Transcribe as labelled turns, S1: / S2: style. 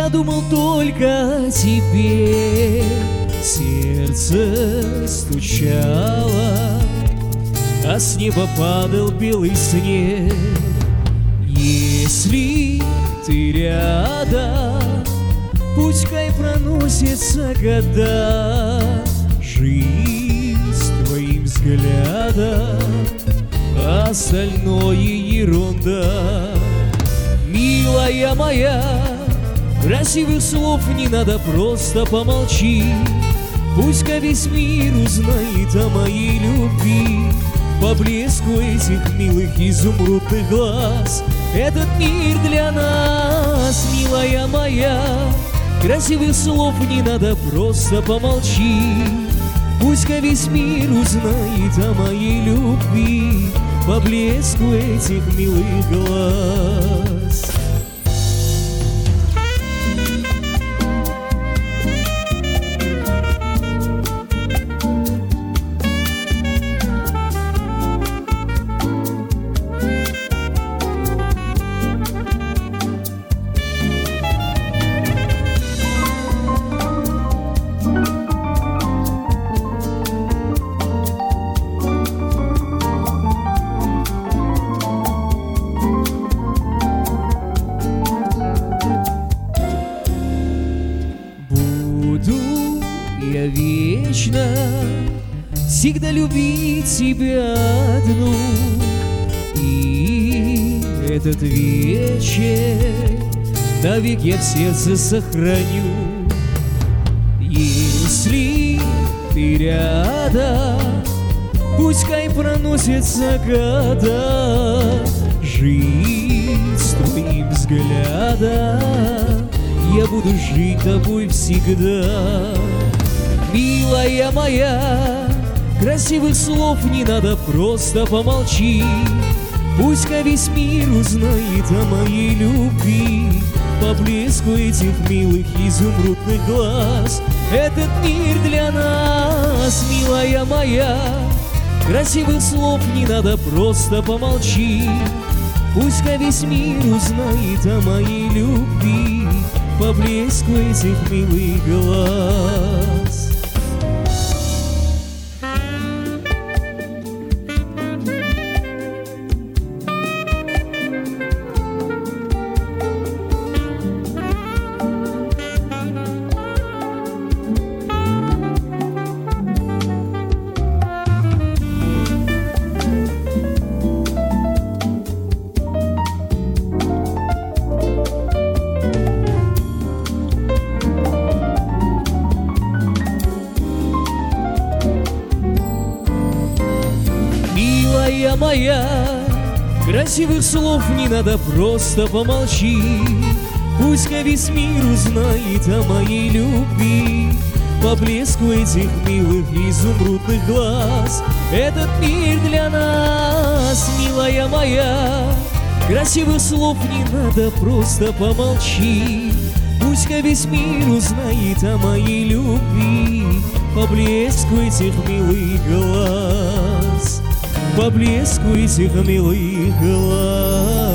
S1: думал только о тебе. Сердце стучало, а с неба падал белый снег. Если ты рядом, пускай проносятся года. Жизнь твоим взглядом, остальное ерунда. Милая моя, красивых слов не надо, просто помолчи. Пусть-ка весь мир узнает о моей любви. По блеску этих милых изумрудных глаз этот мир для нас, милая моя. Красивых слов не надо, просто помолчи. Пусть-ка весь мир узнает о моей любви. По блеску этих милых глаз. Я вечно всегда любить тебя одну, и этот вечер навек я в сердце сохраню. Если ты рядом, пускай проносятся года. Жизнь с твоим взглядом, я буду жить тобой всегда. Милая моя, красивых слов не надо, просто помолчи. Пусть-ка весь мир узнает о моей любви. По блеску этих милых изумрудных глаз этот мир для нас, милая моя. Красивых слов не надо, просто помолчи. Пусть-ка весь мир узнает о моей любви. По блеску этих милых глаз. Милая моя, красивых слов не надо, просто помолчи. Пусть-ка весь мир узнает о моей любви. По блеску этих милых изумрудных глаз этот мир для нас, милая моя. Красивых слов не надо, просто помолчи. Пусть-ка весь мир узнает о моей любви. По блеску этих милых глаз, по блеску этих милых глаз.